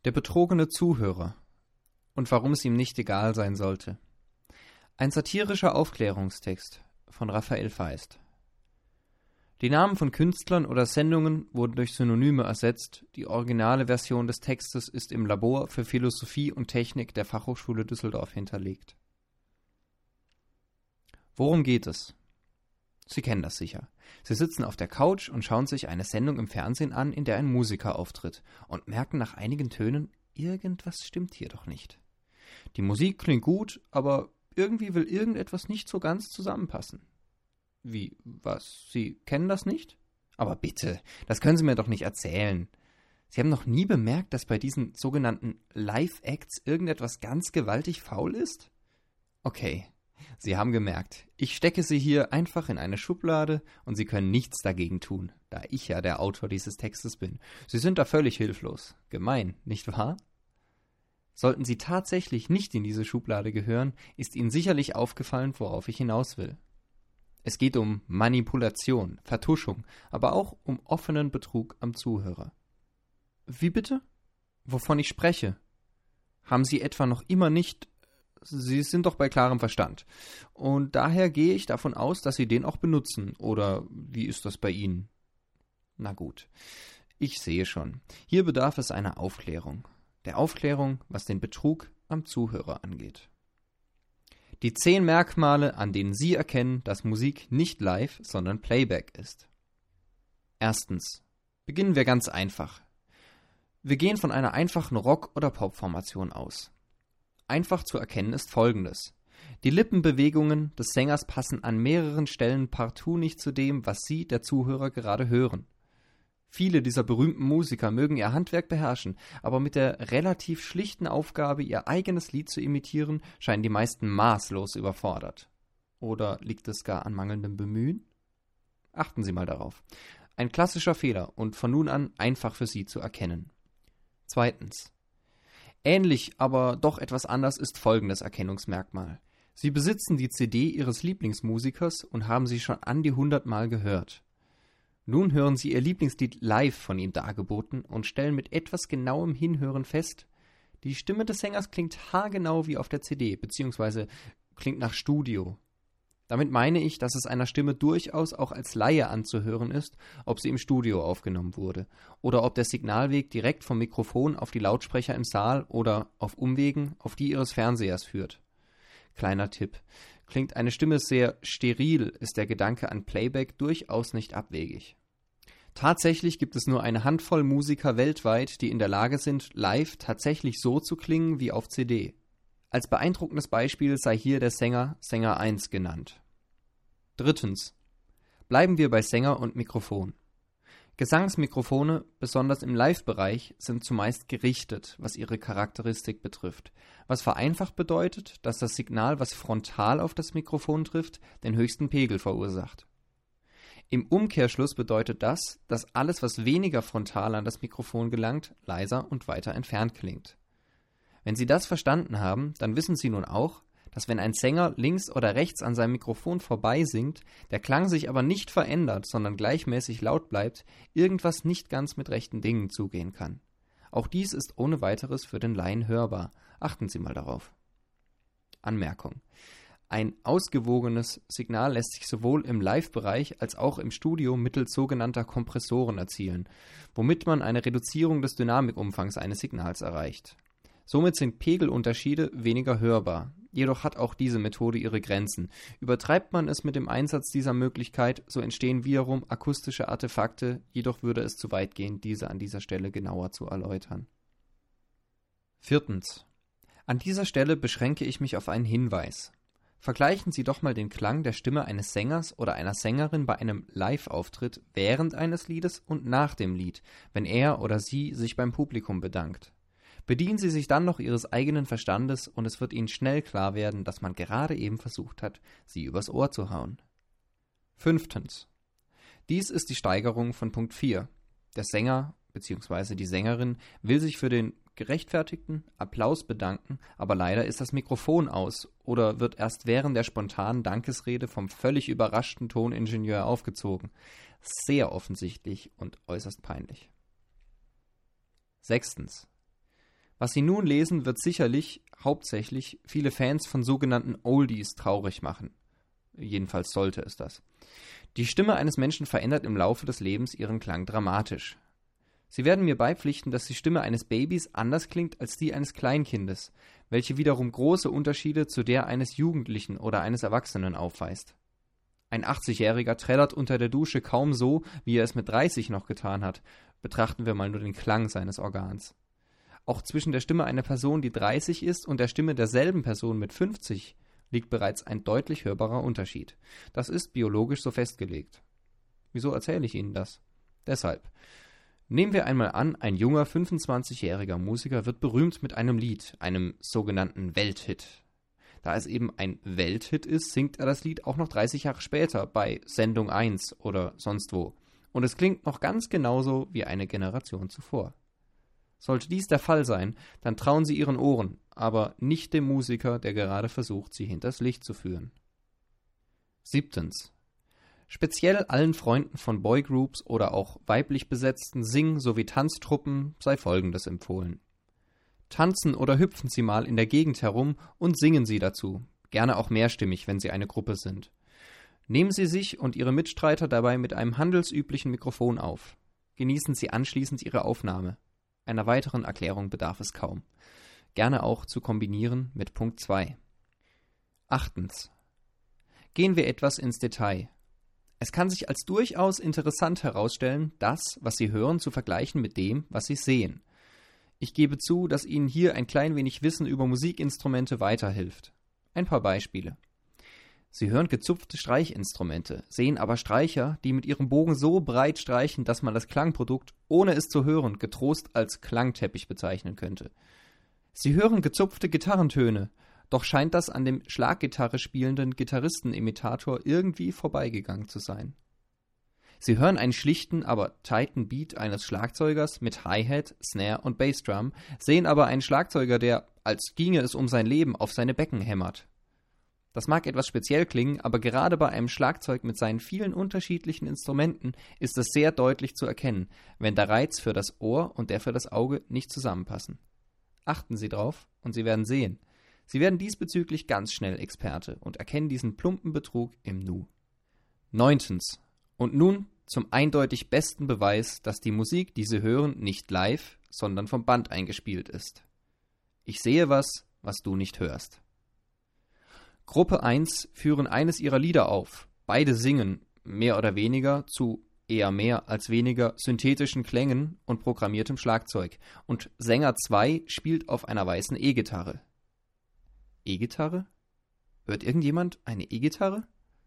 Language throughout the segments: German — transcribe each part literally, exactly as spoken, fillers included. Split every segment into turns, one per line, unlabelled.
Der betrogene Zuhörer und warum es ihm nicht egal sein sollte. Ein satirischer Aufklärungstext von Raphael Feist. Die Namen von Künstlern oder Sendungen wurden durch Synonyme ersetzt. Die originale Version des Textes ist im Labor für Philosophie und Technik der Fachhochschule Düsseldorf hinterlegt. Worum geht es? Sie kennen das sicher. Sie sitzen auf der Couch und schauen sich eine Sendung im Fernsehen an, in der ein Musiker auftritt und merken nach einigen Tönen, irgendwas stimmt hier doch nicht. Die Musik klingt gut, aber irgendwie will irgendetwas nicht so ganz zusammenpassen. Wie, was? Sie kennen das nicht? Aber bitte, das können Sie mir doch nicht erzählen. Sie haben noch nie bemerkt, dass bei diesen sogenannten Live-Acts irgendetwas ganz gewaltig faul ist? Okay. Sie haben gemerkt, ich stecke Sie hier einfach in eine Schublade und Sie können nichts dagegen tun, da ich ja der Autor dieses Textes bin. Sie sind da völlig hilflos. Gemein, nicht wahr? Sollten Sie tatsächlich nicht in diese Schublade gehören, ist Ihnen sicherlich aufgefallen, worauf ich hinaus will. Es geht um Manipulation, Vertuschung, aber auch um offenen Betrug am Zuhörer. Wie bitte? Wovon ich spreche? Haben Sie etwa noch immer nicht... Sie sind doch bei klarem Verstand. Und daher gehe ich davon aus, dass Sie den auch benutzen. Oder wie ist das bei Ihnen? Na gut. Ich sehe schon. Hier bedarf es einer Aufklärung. Der Aufklärung, was den Betrug am Zuhörer angeht. Die zehn Merkmale, an denen Sie erkennen, dass Musik nicht live, sondern Playback ist. Erstens. Beginnen wir ganz einfach. Wir gehen von einer einfachen Rock- oder Pop-Formation aus. Einfach zu erkennen ist Folgendes. Die Lippenbewegungen des Sängers passen an mehreren Stellen partout nicht zu dem, was Sie, der Zuhörer, gerade hören. Viele dieser berühmten Musiker mögen ihr Handwerk beherrschen, aber mit der relativ schlichten Aufgabe, ihr eigenes Lied zu imitieren, scheinen die meisten maßlos überfordert. Oder liegt es gar an mangelndem Bemühen? Achten Sie mal darauf. Ein klassischer Fehler und von nun an einfach für Sie zu erkennen. Zweitens. Ähnlich, aber doch etwas anders ist folgendes Erkennungsmerkmal. Sie besitzen die C D Ihres Lieblingsmusikers und haben sie schon an die hundert Mal gehört. Nun hören Sie Ihr Lieblingslied live von ihm dargeboten und stellen mit etwas genauem Hinhören fest, die Stimme des Sängers klingt haargenau wie auf der C D, beziehungsweise klingt nach Studio. Damit meine ich, dass es einer Stimme durchaus auch als Laie anzuhören ist, ob sie im Studio aufgenommen wurde oder ob der Signalweg direkt vom Mikrofon auf die Lautsprecher im Saal oder auf Umwegen auf die Ihres Fernsehers führt. Kleiner Tipp. Klingt eine Stimme sehr steril, ist der Gedanke an Playback durchaus nicht abwegig. Tatsächlich gibt es nur eine Handvoll Musiker weltweit, die in der Lage sind, live tatsächlich so zu klingen wie auf C D. Als beeindruckendes Beispiel sei hier der Sänger Sänger eins genannt. Drittens. Bleiben wir bei Sänger und Mikrofon. Gesangsmikrofone, besonders im Live-Bereich, sind zumeist gerichtet, was ihre Charakteristik betrifft, was vereinfacht bedeutet, dass das Signal, was frontal auf das Mikrofon trifft, den höchsten Pegel verursacht. Im Umkehrschluss bedeutet das, dass alles, was weniger frontal an das Mikrofon gelangt, leiser und weiter entfernt klingt. Wenn Sie das verstanden haben, dann wissen Sie nun auch, dass wenn ein Sänger links oder rechts an seinem Mikrofon vorbei singt, der Klang sich aber nicht verändert, sondern gleichmäßig laut bleibt, irgendwas nicht ganz mit rechten Dingen zugehen kann. Auch dies ist ohne weiteres für den Laien hörbar. Achten Sie mal darauf. Anmerkung. Ein ausgewogenes Signal lässt sich sowohl im Live-Bereich als auch im Studio mittels sogenannter Kompressoren erzielen, womit man eine Reduzierung des Dynamikumfangs eines Signals erreicht. Somit sind Pegelunterschiede weniger hörbar. Jedoch hat auch diese Methode ihre Grenzen. Übertreibt man es mit dem Einsatz dieser Möglichkeit, so entstehen wiederum akustische Artefakte, jedoch würde es zu weit gehen, diese an dieser Stelle genauer zu erläutern. Viertens. An dieser Stelle beschränke ich mich auf einen Hinweis. Vergleichen Sie doch mal den Klang der Stimme eines Sängers oder einer Sängerin bei einem Live-Auftritt während eines Liedes und nach dem Lied, wenn er oder sie sich beim Publikum bedankt. Bedienen Sie sich dann noch Ihres eigenen Verstandes und es wird Ihnen schnell klar werden, dass man gerade eben versucht hat, Sie übers Ohr zu hauen. Fünftens. Dies ist die Steigerung von Punkt vier. Der Sänger bzw. die Sängerin will sich für den gerechtfertigten Applaus bedanken, aber leider ist das Mikrofon aus oder wird erst während der spontanen Dankesrede vom völlig überraschten Toningenieur aufgezogen. Sehr offensichtlich und äußerst peinlich. Sechstens. Was Sie nun lesen, wird sicherlich hauptsächlich viele Fans von sogenannten Oldies traurig machen. Jedenfalls sollte es das. Die Stimme eines Menschen verändert im Laufe des Lebens ihren Klang dramatisch. Sie werden mir beipflichten, dass die Stimme eines Babys anders klingt als die eines Kleinkindes, welche wiederum große Unterschiede zu der eines Jugendlichen oder eines Erwachsenen aufweist. Ein achtzigjähriger trällert unter der Dusche kaum so, wie er es mit dreißig noch getan hat. Betrachten wir mal nur den Klang seines Organs. Auch zwischen der Stimme einer Person, die dreißig ist, und der Stimme derselben Person mit fünfzig liegt bereits ein deutlich hörbarer Unterschied. Das ist biologisch so festgelegt. Wieso erzähle ich Ihnen das? Deshalb. Nehmen wir einmal an, ein junger fünfundzwanzigjähriger Musiker wird berühmt mit einem Lied, einem sogenannten Welthit. Da es eben ein Welthit ist, singt er das Lied auch noch dreißig Jahre später bei Sendung eins oder sonst wo. Und es klingt noch ganz genauso wie eine Generation zuvor. Sollte dies der Fall sein, dann trauen Sie Ihren Ohren, aber nicht dem Musiker, der gerade versucht, Sie hinters Licht zu führen. Siebtens. Speziell allen Freunden von Boygroups oder auch weiblich besetzten Sing- sowie Tanztruppen sei Folgendes empfohlen. Tanzen oder hüpfen Sie mal in der Gegend herum und singen Sie dazu, gerne auch mehrstimmig, wenn Sie eine Gruppe sind. Nehmen Sie sich und Ihre Mitstreiter dabei mit einem handelsüblichen Mikrofon auf. Genießen Sie anschließend Ihre Aufnahme. Einer weiteren Erklärung bedarf es kaum. Gerne auch zu kombinieren mit Punkt zwei. Achtens. Gehen wir etwas ins Detail. Es kann sich als durchaus interessant herausstellen, das, was Sie hören, zu vergleichen mit dem, was Sie sehen. Ich gebe zu, dass Ihnen hier ein klein wenig Wissen über Musikinstrumente weiterhilft. Ein paar Beispiele. Sie hören gezupfte Streichinstrumente, sehen aber Streicher, die mit ihrem Bogen so breit streichen, dass man das Klangprodukt, ohne es zu hören, getrost als Klangteppich bezeichnen könnte. Sie hören gezupfte Gitarrentöne, doch scheint das an dem Schlaggitarre spielenden Gitarristenimitator irgendwie vorbeigegangen zu sein. Sie hören einen schlichten, aber tighten Beat eines Schlagzeugers mit Hi-Hat, Snare und Bassdrum, sehen aber einen Schlagzeuger, der, als ginge es um sein Leben, auf seine Becken hämmert. Das mag etwas speziell klingen, aber gerade bei einem Schlagzeug mit seinen vielen unterschiedlichen Instrumenten ist es sehr deutlich zu erkennen, wenn der Reiz für das Ohr und der für das Auge nicht zusammenpassen. Achten Sie drauf und Sie werden sehen. Sie werden diesbezüglich ganz schnell Experte und erkennen diesen plumpen Betrug im Nu. Neuntens. Und nun zum eindeutig besten Beweis, dass die Musik, die Sie hören, nicht live, sondern vom Band eingespielt ist. Ich sehe was, was du nicht hörst. Gruppe eins führen eines ihrer Lieder auf. Beide singen, mehr oder weniger, zu eher mehr als weniger synthetischen Klängen und programmiertem Schlagzeug. Und Sänger zwei spielt auf einer weißen E-Gitarre. E-Gitarre? Hört irgendjemand eine E-Gitarre?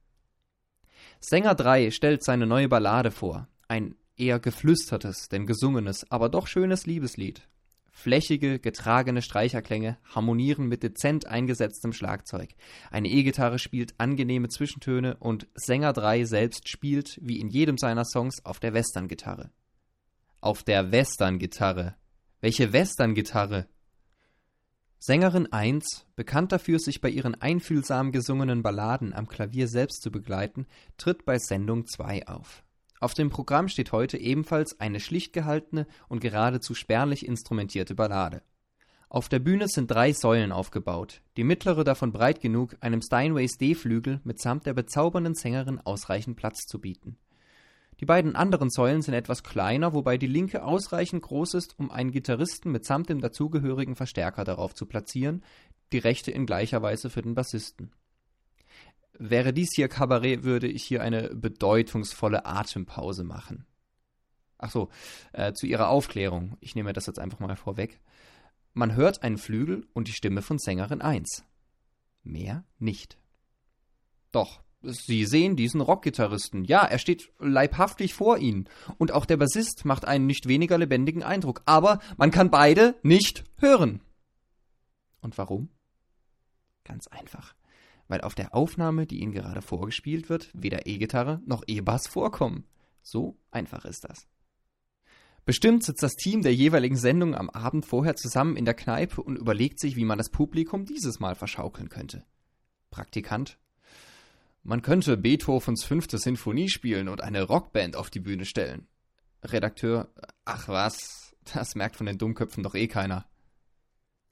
Sänger drei stellt seine neue Ballade vor. Ein eher geflüstertes, denn gesungenes, aber doch schönes Liebeslied. Flächige, getragene Streicherklänge harmonieren mit dezent eingesetztem Schlagzeug. Eine E-Gitarre spielt angenehme Zwischentöne und Sänger drei selbst spielt, wie in jedem seiner Songs, auf der Western-Gitarre. Auf der Western-Gitarre. Welche Western-Gitarre? Sängerin eins, bekannt dafür, sich bei ihren einfühlsam gesungenen Balladen am Klavier selbst zu begleiten, tritt bei Sendung zwei auf. Auf dem Programm steht heute ebenfalls eine schlicht gehaltene und geradezu spärlich instrumentierte Ballade. Auf der Bühne sind drei Säulen aufgebaut, die mittlere davon breit genug, einem Steinways D-Flügel mitsamt der bezaubernden Sängerin ausreichend Platz zu bieten. Die beiden anderen Säulen sind etwas kleiner, wobei die linke ausreichend groß ist, um einen Gitarristen mitsamt dem dazugehörigen Verstärker darauf zu platzieren, die rechte in gleicher Weise für den Bassisten. Wäre dies hier Kabarett, würde ich hier eine bedeutungsvolle Atempause machen. Ach so, äh, zu Ihrer Aufklärung. Ich nehme das jetzt einfach mal vorweg. Man hört einen Flügel und die Stimme von Sängerin eins. Mehr nicht. Doch, Sie sehen diesen Rockgitarristen. Ja, er steht leibhaftig vor Ihnen. Und auch der Bassist macht einen nicht weniger lebendigen Eindruck. Aber man kann beide nicht hören. Und warum? Ganz einfach. Weil auf der Aufnahme, die Ihnen gerade vorgespielt wird, weder E-Gitarre noch E-Bass vorkommen. So einfach ist das. Bestimmt sitzt das Team der jeweiligen Sendung am Abend vorher zusammen in der Kneipe und überlegt sich, wie man das Publikum dieses Mal verschaukeln könnte. Praktikant: Man könnte Beethovens fünfte Sinfonie spielen und eine Rockband auf die Bühne stellen. Redakteur: Ach was, das merkt von den Dummköpfen doch eh keiner.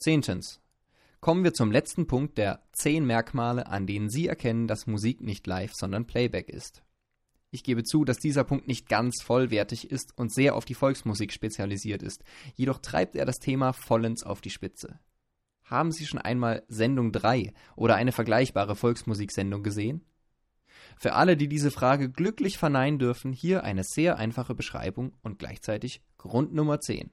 Zehntens. Kommen wir zum letzten Punkt der zehn Merkmale, an denen Sie erkennen, dass Musik nicht live, sondern Playback ist. Ich gebe zu, dass dieser Punkt nicht ganz vollwertig ist und sehr auf die Volksmusik spezialisiert ist, jedoch treibt er das Thema vollends auf die Spitze. Haben Sie schon einmal Sendung drei oder eine vergleichbare Volksmusiksendung gesehen? Für alle, die diese Frage glücklich verneinen dürfen, hier eine sehr einfache Beschreibung und gleichzeitig Grund Nummer zehn.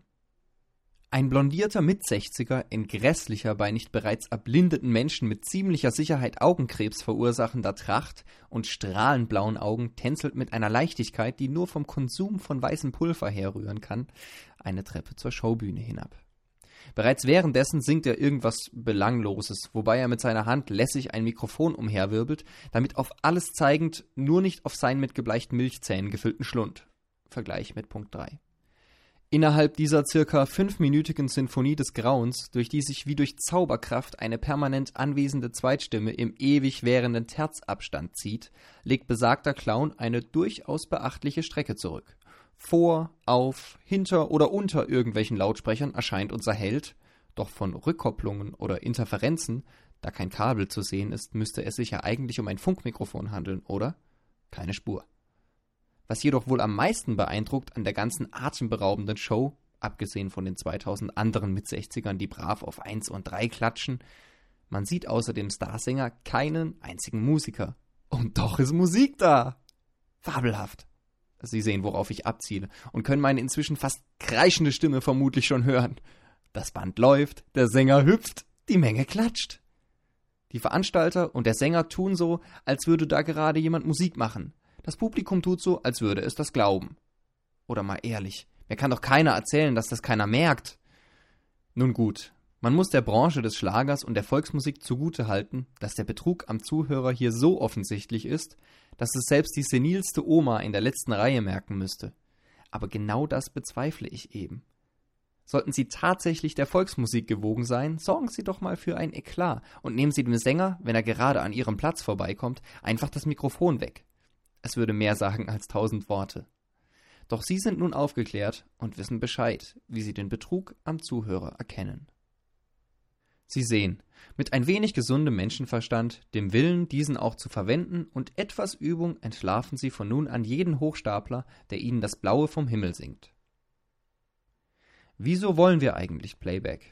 Ein blondierter Mitsechziger in grässlicher, bei nicht bereits erblindeten Menschen mit ziemlicher Sicherheit Augenkrebs verursachender Tracht und strahlend blauen Augen tänzelt mit einer Leichtigkeit, die nur vom Konsum von weißem Pulver herrühren kann, eine Treppe zur Showbühne hinab. Bereits währenddessen singt er irgendwas Belangloses, wobei er mit seiner Hand lässig ein Mikrofon umherwirbelt, damit auf alles zeigend, nur nicht auf seinen mit gebleichten Milchzähnen gefüllten Schlund. Vergleich mit Punkt drei. Innerhalb dieser circa fünfminütigen Sinfonie des Grauens, durch die sich wie durch Zauberkraft eine permanent anwesende Zweitstimme im ewig währenden Terzabstand zieht, legt besagter Clown eine durchaus beachtliche Strecke zurück. Vor, auf, hinter oder unter irgendwelchen Lautsprechern erscheint unser Held, doch von Rückkopplungen oder Interferenzen, da kein Kabel zu sehen ist, müsste es sich ja eigentlich um ein Funkmikrofon handeln, oder? Keine Spur. Was jedoch wohl am meisten beeindruckt an der ganzen atemberaubenden Show, abgesehen von den zweitausend anderen Mitsechzigern, die brav auf eins und drei klatschen, man sieht außer dem Starsänger keinen einzigen Musiker. Und doch ist Musik da! Fabelhaft! Sie sehen, worauf ich abziele, und können meine inzwischen fast kreischende Stimme vermutlich schon hören. Das Band läuft, der Sänger hüpft, die Menge klatscht. Die Veranstalter und der Sänger tun so, als würde da gerade jemand Musik machen. Das Publikum tut so, als würde es das glauben. Oder mal ehrlich, mir kann doch keiner erzählen, dass das keiner merkt. Nun gut, man muss der Branche des Schlagers und der Volksmusik zugutehalten, dass der Betrug am Zuhörer hier so offensichtlich ist, dass es selbst die senilste Oma in der letzten Reihe merken müsste. Aber genau das bezweifle ich eben. Sollten Sie tatsächlich der Volksmusik gewogen sein, sorgen Sie doch mal für ein Eklat und nehmen Sie dem Sänger, wenn er gerade an Ihrem Platz vorbeikommt, einfach das Mikrofon weg. Es würde mehr sagen als tausend Worte. Doch Sie sind nun aufgeklärt und wissen Bescheid, wie Sie den Betrug am Zuhörer erkennen. Sie sehen, mit ein wenig gesundem Menschenverstand, dem Willen, diesen auch zu verwenden und etwas Übung entlarven Sie von nun an jeden Hochstapler, der Ihnen das Blaue vom Himmel singt. Wieso wollen wir eigentlich Playback?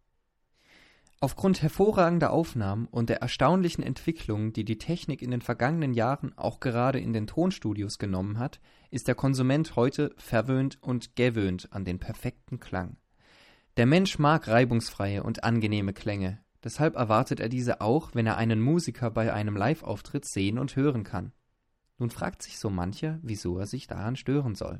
Aufgrund hervorragender Aufnahmen und der erstaunlichen Entwicklungen, die die Technik in den vergangenen Jahren auch gerade in den Tonstudios genommen hat, ist der Konsument heute verwöhnt und gewöhnt an den perfekten Klang. Der Mensch mag reibungsfreie und angenehme Klänge, deshalb erwartet er diese auch, wenn er einen Musiker bei einem Live-Auftritt sehen und hören kann. Nun fragt sich so mancher, wieso er sich daran stören soll.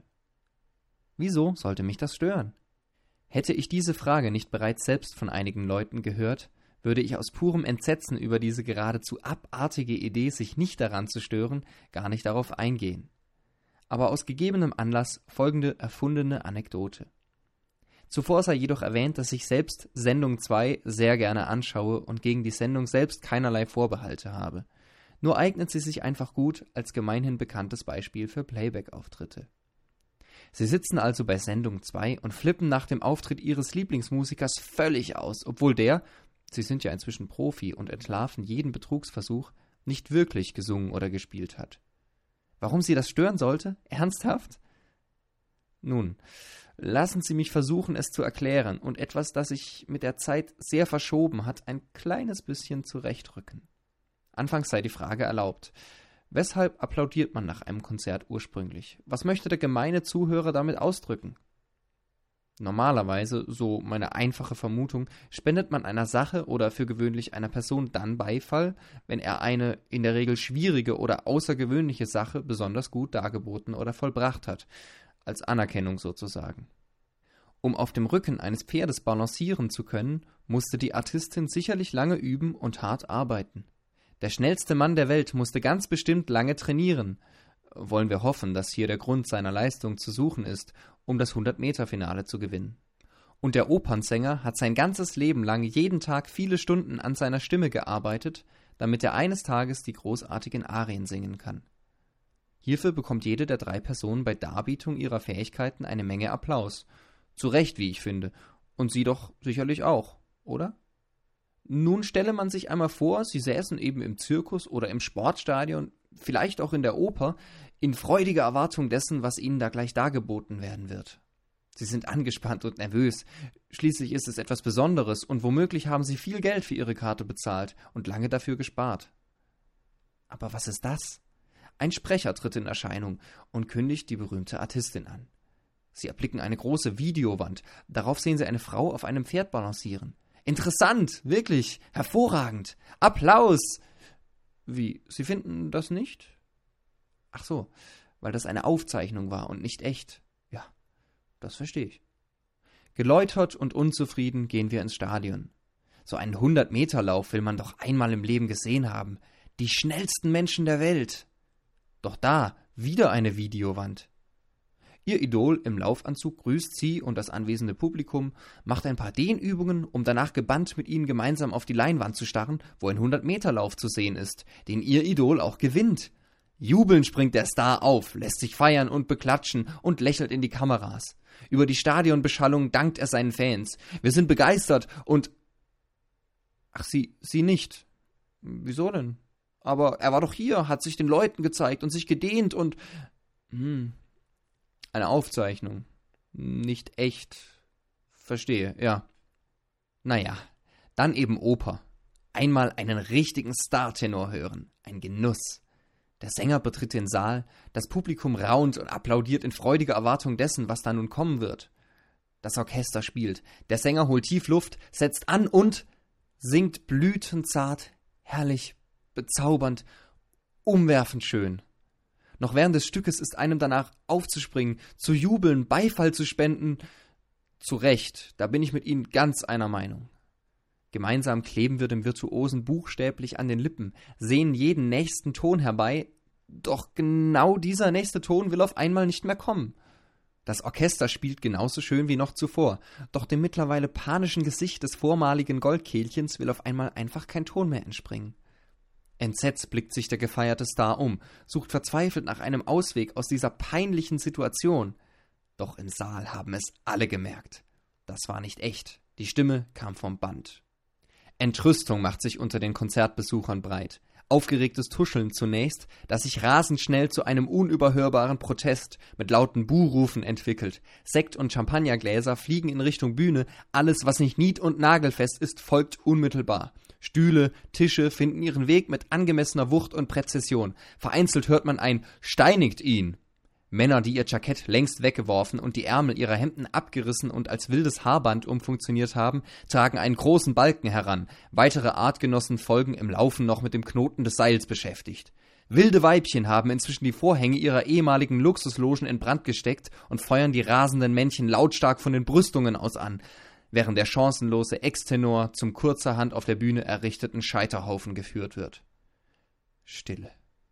Wieso sollte mich das stören? Hätte ich diese Frage nicht bereits selbst von einigen Leuten gehört, würde ich aus purem Entsetzen über diese geradezu abartige Idee, sich nicht daran zu stören, gar nicht darauf eingehen. Aber aus gegebenem Anlass folgende erfundene Anekdote. Zuvor sei jedoch erwähnt, dass ich selbst Sendung zwei sehr gerne anschaue und gegen die Sendung selbst keinerlei Vorbehalte habe. Nur eignet sie sich einfach gut als gemeinhin bekanntes Beispiel für Playback-Auftritte. Sie sitzen also bei Sendung zwei und flippen nach dem Auftritt ihres Lieblingsmusikers völlig aus, obwohl der, sie sind ja inzwischen Profi und entlarven jeden Betrugsversuch, nicht wirklich gesungen oder gespielt hat. Warum Sie das stören sollte? Ernsthaft? Nun, lassen Sie mich versuchen, es zu erklären und etwas, das sich mit der Zeit sehr verschoben hat, ein kleines bisschen zurechtrücken. Anfangs sei die Frage erlaubt: Weshalb applaudiert man nach einem Konzert ursprünglich? Was möchte der gemeine Zuhörer damit ausdrücken? Normalerweise, so meine einfache Vermutung, spendet man einer Sache oder für gewöhnlich einer Person dann Beifall, wenn er eine in der Regel schwierige oder außergewöhnliche Sache besonders gut dargeboten oder vollbracht hat, als Anerkennung sozusagen. Um auf dem Rücken eines Pferdes balancieren zu können, musste die Artistin sicherlich lange üben und hart arbeiten. Der schnellste Mann der Welt musste ganz bestimmt lange trainieren. Wollen wir hoffen, dass hier der Grund seiner Leistung zu suchen ist, um das hundert-Meter-Finale zu gewinnen. Und der Opernsänger hat sein ganzes Leben lang jeden Tag viele Stunden an seiner Stimme gearbeitet, damit er eines Tages die großartigen Arien singen kann. Hierfür bekommt jede der drei Personen bei Darbietung ihrer Fähigkeiten eine Menge Applaus. Zu Recht, wie ich finde. Und Sie doch sicherlich auch. oder? Nun stelle man sich einmal vor, sie säßen eben im Zirkus oder im Sportstadion, vielleicht auch in der Oper, in freudiger Erwartung dessen, was ihnen da gleich dargeboten werden wird. Sie sind angespannt und nervös. Schließlich ist es etwas Besonderes und womöglich haben sie viel Geld für ihre Karte bezahlt und lange dafür gespart. Aber was ist das? Ein Sprecher tritt in Erscheinung und kündigt die berühmte Artistin an. Sie erblicken eine große Videowand. Darauf sehen sie eine Frau auf einem Pferd balancieren. Interessant, wirklich, hervorragend. Applaus! Wie, Sie finden das nicht? Ach so, weil das eine Aufzeichnung war und nicht echt. Ja, das verstehe ich. Geläutert und unzufrieden gehen wir ins Stadion. So einen hundert-Meter-Lauf will man doch einmal im Leben gesehen haben. Die schnellsten Menschen der Welt. Doch da, wieder eine Videowand. Ihr Idol im Laufanzug grüßt sie und das anwesende Publikum, macht ein paar Dehnübungen, um danach gebannt mit ihnen gemeinsam auf die Leinwand zu starren, wo ein hundert-Meter-Lauf zu sehen ist, den ihr Idol auch gewinnt. Jubelnd springt der Star auf, lässt sich feiern und beklatschen und lächelt in die Kameras. Über die Stadionbeschallung dankt er seinen Fans. Wir sind begeistert und... Ach, Sie, Sie nicht. Wieso denn? Aber er war doch hier, hat sich den Leuten gezeigt und sich gedehnt und... Hm... Eine Aufzeichnung. Nicht echt. Verstehe, ja. Naja, dann eben Oper. Einmal einen richtigen Startenor hören. Ein Genuss. Der Sänger betritt den Saal, das Publikum raunt und applaudiert in freudiger Erwartung dessen, was da nun kommen wird. Das Orchester spielt, der Sänger holt tief Luft, setzt an und singt blütenzart, herrlich, bezaubernd, umwerfend schön. Noch während des Stückes ist einem danach aufzuspringen, zu jubeln, Beifall zu spenden. Zu Recht, da bin ich mit Ihnen ganz einer Meinung. Gemeinsam kleben wir dem Virtuosen buchstäblich an den Lippen, sehen jeden nächsten Ton herbei, doch genau dieser nächste Ton will auf einmal nicht mehr kommen. Das Orchester spielt genauso schön wie noch zuvor, doch dem mittlerweile panischen Gesicht des vormaligen Goldkehlchens will auf einmal einfach kein Ton mehr entspringen. Entsetzt blickt sich der gefeierte Star um, sucht verzweifelt nach einem Ausweg aus dieser peinlichen Situation. Doch im Saal haben es alle gemerkt. Das war nicht echt. Die Stimme kam vom Band. Entrüstung macht sich unter den Konzertbesuchern breit. Aufgeregtes Tuscheln zunächst, das sich rasend schnell zu einem unüberhörbaren Protest mit lauten Buhrufen entwickelt. Sekt und Champagnergläser fliegen in Richtung Bühne. Alles, was nicht nied- und nagelfest ist, folgt unmittelbar. Stühle, Tische finden ihren Weg mit angemessener Wucht und Präzision. Vereinzelt hört man ein »Steinigt ihn!« Männer, die ihr Jackett längst weggeworfen und die Ärmel ihrer Hemden abgerissen und als wildes Haarband umfunktioniert haben, tragen einen großen Balken heran. Weitere Artgenossen folgen im Laufen noch mit dem Knoten des Seils beschäftigt. Wilde Weibchen haben inzwischen die Vorhänge ihrer ehemaligen Luxuslogen in Brand gesteckt und feuern die rasenden Männchen lautstark von den Brüstungen aus an, während der chancenlose Extenor zum kurzerhand auf der Bühne errichteten Scheiterhaufen geführt wird. Stille.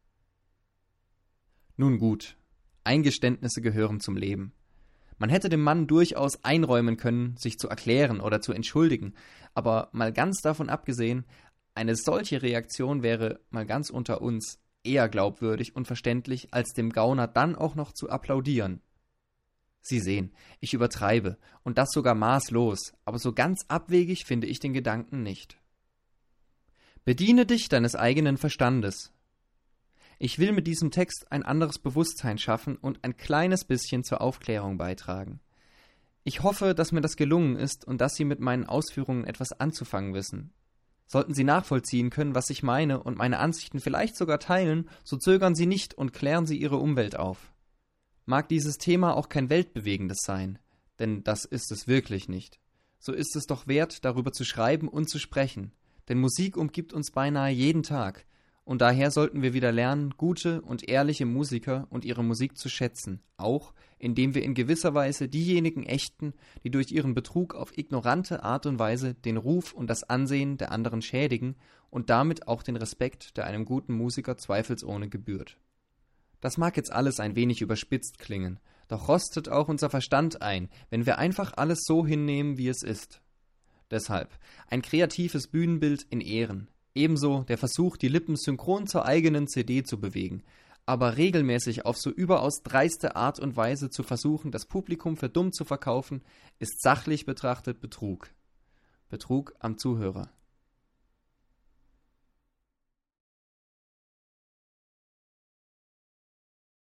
Nun gut. Eingeständnisse gehören zum Leben. Man hätte dem Mann durchaus einräumen können, sich zu erklären oder zu entschuldigen, aber mal ganz davon abgesehen, eine solche Reaktion wäre, mal ganz unter uns, eher glaubwürdig und verständlich, als dem Gauner dann auch noch zu applaudieren. Sie sehen, ich übertreibe, und das sogar maßlos, aber so ganz abwegig finde ich den Gedanken nicht. Bediene dich deines eigenen Verstandes. Ich will mit diesem Text ein anderes Bewusstsein schaffen und ein kleines bisschen zur Aufklärung beitragen. Ich hoffe, dass mir das gelungen ist und dass Sie mit meinen Ausführungen etwas anzufangen wissen. Sollten Sie nachvollziehen können, was ich meine und meine Ansichten vielleicht sogar teilen, so zögern Sie nicht und klären Sie Ihre Umwelt auf. Mag dieses Thema auch kein weltbewegendes sein, denn das ist es wirklich nicht. So ist es doch wert, darüber zu schreiben und zu sprechen, denn Musik umgibt uns beinahe jeden Tag. Und daher sollten wir wieder lernen, gute und ehrliche Musiker und ihre Musik zu schätzen, auch indem wir in gewisser Weise diejenigen ächten, die durch ihren Betrug auf ignorante Art und Weise den Ruf und das Ansehen der anderen schädigen und damit auch den Respekt, der einem guten Musiker zweifelsohne gebührt. Das mag jetzt alles ein wenig überspitzt klingen, doch rostet auch unser Verstand ein, wenn wir einfach alles so hinnehmen, wie es ist. Deshalb ein kreatives Bühnenbild in Ehren. Ebenso der Versuch, die Lippen synchron zur eigenen C D zu bewegen, aber regelmäßig auf so überaus dreiste Art und Weise zu versuchen, das Publikum für dumm zu verkaufen, ist sachlich betrachtet Betrug. Betrug am Zuhörer.